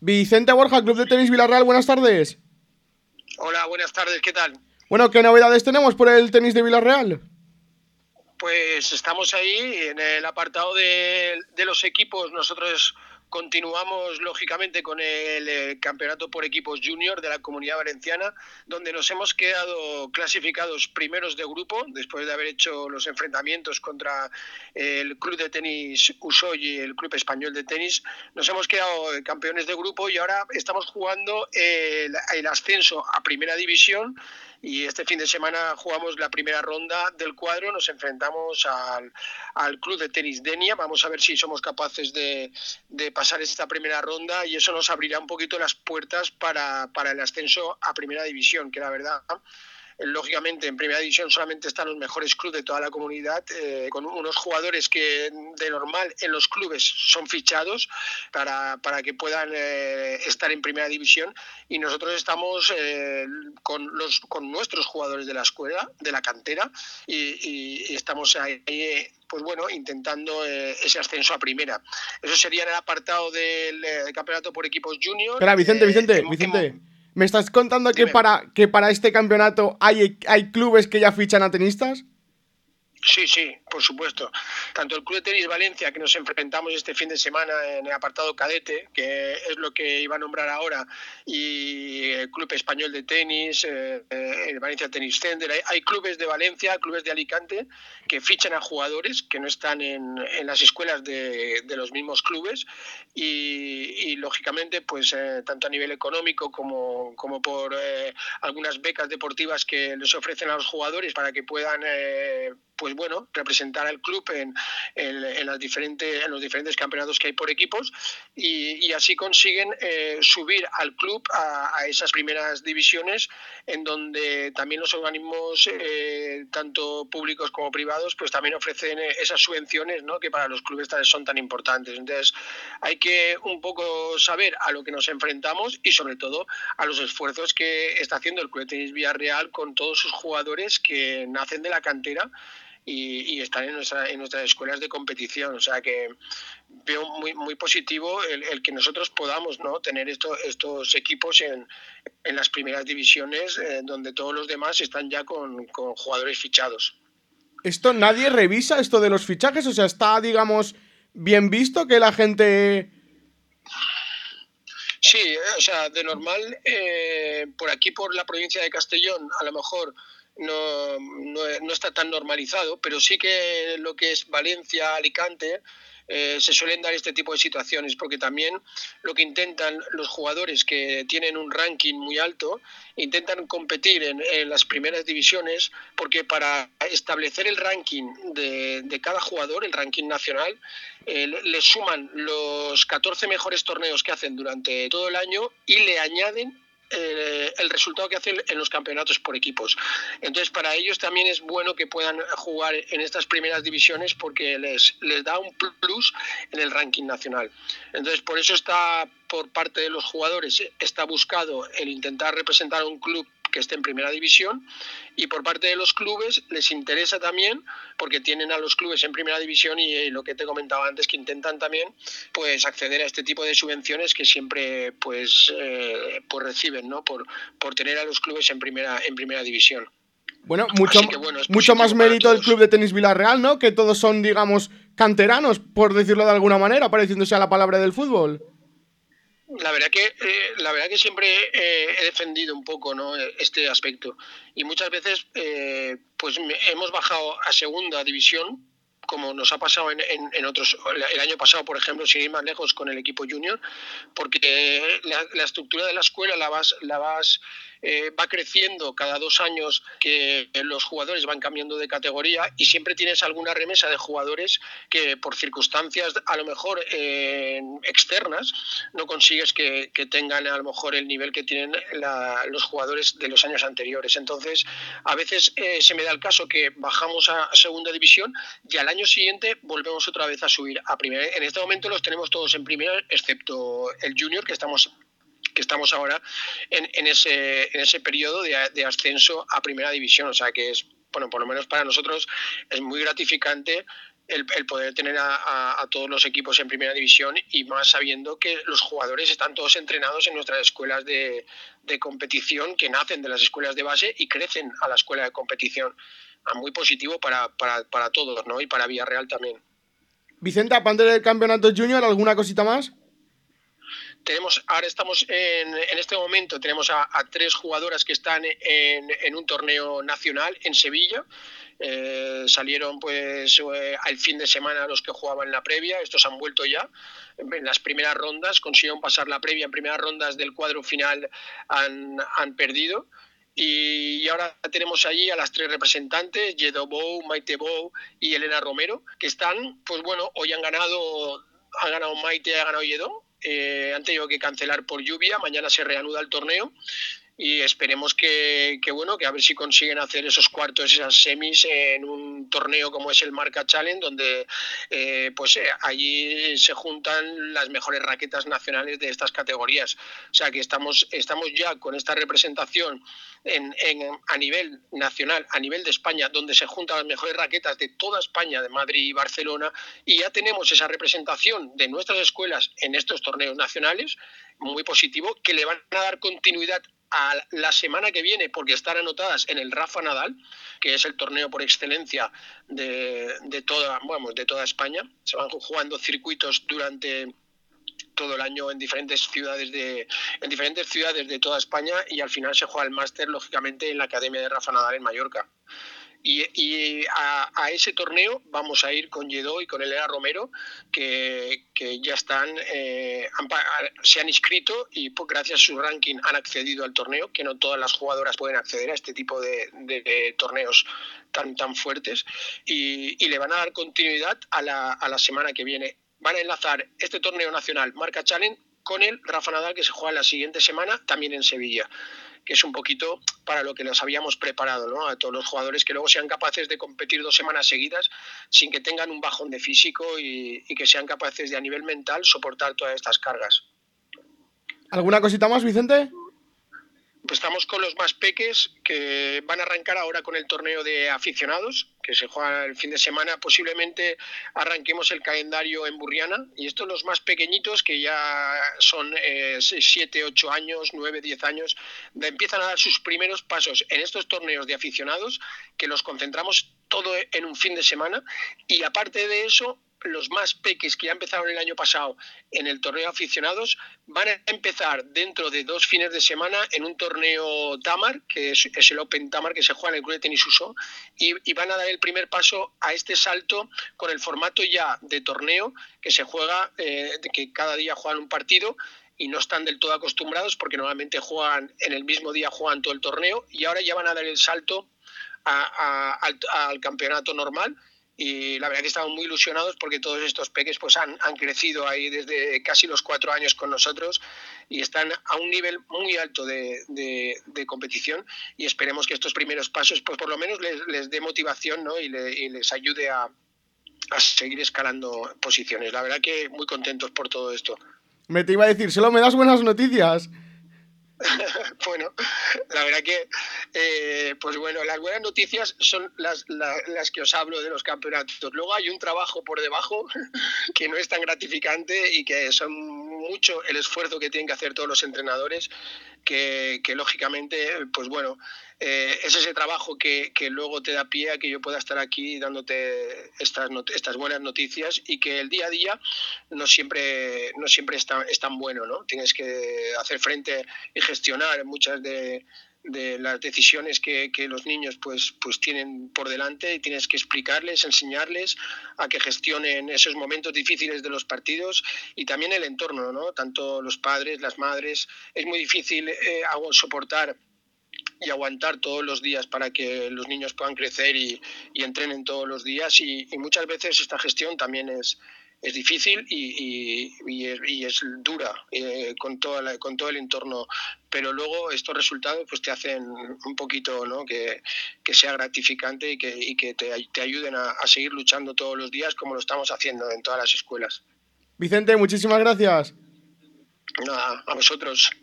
Vicente Borja, Club de Tenis Villarreal, buenas tardes. Hola, buenas tardes, ¿qué tal? Bueno, ¿qué novedades tenemos por el tenis de Villarreal? Pues estamos ahí en el apartado de los equipos. Nosotros continuamos, lógicamente, con el campeonato por equipos junior de la Comunidad Valenciana, donde nos hemos quedado clasificados primeros de grupo, después de haber hecho los enfrentamientos contra el Club de Tenis Usoy y el Club Español de Tenis. Nos hemos quedado campeones de grupo y ahora estamos jugando el ascenso a Primera División. Y este fin de semana jugamos la primera ronda del cuadro, nos enfrentamos al Club de Tenis Denia. Vamos a ver si somos capaces de pasar esta primera ronda y eso nos abrirá un poquito las puertas para el ascenso a Primera División, que la verdad, lógicamente en Primera División solamente están los mejores clubes de toda la comunidad, con unos jugadores que de normal en los clubes son fichados para que puedan estar en Primera División, y nosotros estamos con nuestros jugadores de la escuela, de la cantera, y estamos ahí, pues bueno, intentando ese ascenso a primera. Eso sería en el apartado del campeonato por equipos junior. Espera, Vicente. ¿Me estás contando que Dime. para este campeonato hay clubes que ya fichan a tenistas? Sí, sí, por supuesto. Tanto el Club de Tenis Valencia, que nos enfrentamos este fin de semana en el apartado cadete, que es lo que iba a nombrar ahora, y el Club Español de Tenis, el Valencia Tennis Center. Hay clubes de Valencia, clubes de Alicante, que fichan a jugadores que no están en las escuelas de los mismos clubes y lógicamente, pues tanto a nivel económico como por algunas becas deportivas que les ofrecen a los jugadores para que puedan pues bueno, representar al club en los diferentes campeonatos que hay por equipos, y así consiguen subir al club a esas primeras divisiones, en donde también los organismos, tanto públicos como privados, pues también ofrecen esas subvenciones, ¿no?, que para los clubes son tan importantes. Entonces hay que un poco saber a lo que nos enfrentamos y sobre todo a los esfuerzos que está haciendo el Club de Tenis Villarreal con todos sus jugadores que nacen de la cantera y están en nuestras escuelas de competición. O sea que veo muy positivo el que nosotros podamos, ¿no?, tener estos equipos en las primeras divisiones, donde todos los demás están ya con jugadores fichados. ¿Esto nadie revisa esto de los fichajes? O sea, está, digamos, bien visto que la gente... Sí, o sea, de normal, por aquí, por la provincia de Castellón, a lo mejor no está tan normalizado, pero sí que lo que es Valencia, Alicante, se suelen dar este tipo de situaciones, porque también lo que intentan los jugadores que tienen un ranking muy alto, intentan competir en las primeras divisiones, porque para establecer el ranking de cada jugador, el ranking nacional, le suman los 14 mejores torneos que hacen durante todo el año y le añaden el resultado que hacen en los campeonatos por equipos. Entonces, para ellos también es bueno que puedan jugar en estas primeras divisiones, porque les da un plus en el ranking nacional. Entonces, por eso está, por parte de los jugadores, está buscado el intentar representar a un club que esté en primera división, y por parte de los clubes les interesa también, porque tienen a los clubes en primera división, y lo que te comentaba antes, que intentan también pues acceder a este tipo de subvenciones que siempre pues reciben, ¿no?, por tener a los clubes en primera división. Bueno, Así que bueno, es mucho más positivo para mérito del Club todos. de Tenis Villarreal, ¿no? Que todos son, digamos, canteranos, por decirlo de alguna manera, pareciéndose a la palabra del fútbol. La verdad que siempre he defendido un poco, ¿no?, este aspecto, y muchas veces pues hemos bajado a segunda división, como nos ha pasado en otros, el año pasado, por ejemplo, sin ir más lejos, con el equipo junior, porque la estructura de la escuela va creciendo cada 2 años, que los jugadores van cambiando de categoría, y siempre tienes alguna remesa de jugadores que por circunstancias a lo mejor externas no consigues que tengan a lo mejor el nivel que tienen los jugadores de los años anteriores. Entonces, a veces se me da el caso que bajamos a segunda división y al año siguiente volvemos otra vez a subir a primera. En este momento los tenemos todos en primera, excepto el junior, que estamos ahora en ese periodo de ascenso a primera división. O sea que es, bueno, por lo menos para nosotros es muy gratificante el poder tener a todos los equipos en primera división, y más sabiendo que los jugadores están todos entrenados en nuestras escuelas de competición, que nacen de las escuelas de base y crecen a la escuela de competición. Muy positivo para todos, ¿no? Y para Villarreal también. Vicente, aparte del campeonato junior, ¿alguna cosita más? Ahora estamos en este momento, tenemos a 3 jugadoras que están en un torneo nacional en Sevilla. Salieron pues al fin de semana los que jugaban la previa, estos han vuelto ya en las primeras rondas, consiguieron pasar la previa, en primeras rondas del cuadro final han perdido. Y ahora tenemos allí a las 3 representantes, Yedo Bou, Maite Bou y Elena Romero, que están, pues bueno, hoy han ganado Maite, ha ganado Yedo. Han tenido que cancelar por lluvia, mañana se reanuda el torneo y esperemos que a ver si consiguen hacer esos cuartos, esas semis en un torneo como es el Marca Challenge, donde allí se juntan las mejores raquetas nacionales de estas categorías. O sea que estamos ya con esta representación a nivel nacional, a nivel de España, donde se juntan las mejores raquetas de toda España, de Madrid y Barcelona, y ya tenemos esa representación de nuestras escuelas en estos torneos nacionales, muy positivo, que le van a dar continuidad a la semana que viene, porque están anotadas en el Rafa Nadal, que es el torneo por excelencia de toda España. Se van jugando circuitos durante todo el año en diferentes ciudades de toda España, y al final se juega el máster, lógicamente, en la Academia de Rafa Nadal en Mallorca. Y a ese torneo vamos a ir con Lledó y con Elena Romero, que ya se han inscrito y gracias a su ranking han accedido al torneo, que no todas las jugadoras pueden acceder a este tipo de torneos tan fuertes, y le van a dar continuidad a la semana que viene. Van a enlazar este torneo nacional Marca Challenge con el Rafa Nadal, que se juega la siguiente semana también en Sevilla, que es un poquito para lo que nos habíamos preparado, ¿no? A todos los jugadores, que luego sean capaces de competir 2 semanas seguidas sin que tengan un bajón de físico, y que sean capaces de, a nivel mental, soportar todas estas cargas. ¿Alguna cosita más, Vicente? Pues estamos con los más peques, que van a arrancar ahora con el torneo de aficionados, que se juega el fin de semana. Posiblemente arranquemos el calendario en Burriana, y estos los más pequeñitos, que ya son 7, 8 años, 9, 10 años, empiezan a dar sus primeros pasos en estos torneos de aficionados, que los concentramos todo en un fin de semana. Y aparte de eso, los más peques, que ya empezaron el año pasado en el torneo de aficionados, van a empezar dentro de 2 fines de semana en un torneo Tamar, que es el Open Tamar, que se juega en el Club de Tenis Uso, y van a dar el primer paso a este salto con el formato ya de torneo, que se juega, que cada día juegan un partido, y no están del todo acostumbrados, porque normalmente juegan en el mismo día, juegan todo el torneo, y ahora ya van a dar el salto al campeonato normal. Y la verdad que estamos muy ilusionados, porque todos estos peques pues han crecido ahí desde casi los 4 años con nosotros, y están a un nivel muy alto de competición, y esperemos que estos primeros pasos pues por lo menos les dé motivación, ¿no? y les ayude a seguir escalando posiciones. La verdad que muy contentos por todo esto. Me te iba a decir, solo me das buenas noticias. Bueno, la verdad que, pues bueno, las buenas noticias son las que os hablo de los campeonatos. Luego hay un trabajo por debajo que no es tan gratificante, y que son mucho el esfuerzo que tienen que hacer todos los entrenadores, que lógicamente, pues bueno, es ese trabajo que luego te da pie a que yo pueda estar aquí dándote estas buenas noticias, y que el día a día no siempre es tan bueno, ¿no? Tienes que hacer frente y gestionar muchas de las decisiones que los niños pues tienen por delante, y tienes que explicarles, enseñarles a que gestionen esos momentos difíciles de los partidos, y también el entorno, ¿no? Tanto los padres, las madres. Es muy difícil soportar y aguantar todos los días para que los niños puedan crecer y entrenen todos los días, y muchas veces esta gestión también es difícil y es dura con todo el entorno, pero luego estos resultados pues te hacen un poquito, ¿no? que sea gratificante, y que te ayuden a seguir luchando todos los días, como lo estamos haciendo en todas las escuelas. Vicente, muchísimas gracias. Nada, a vosotros.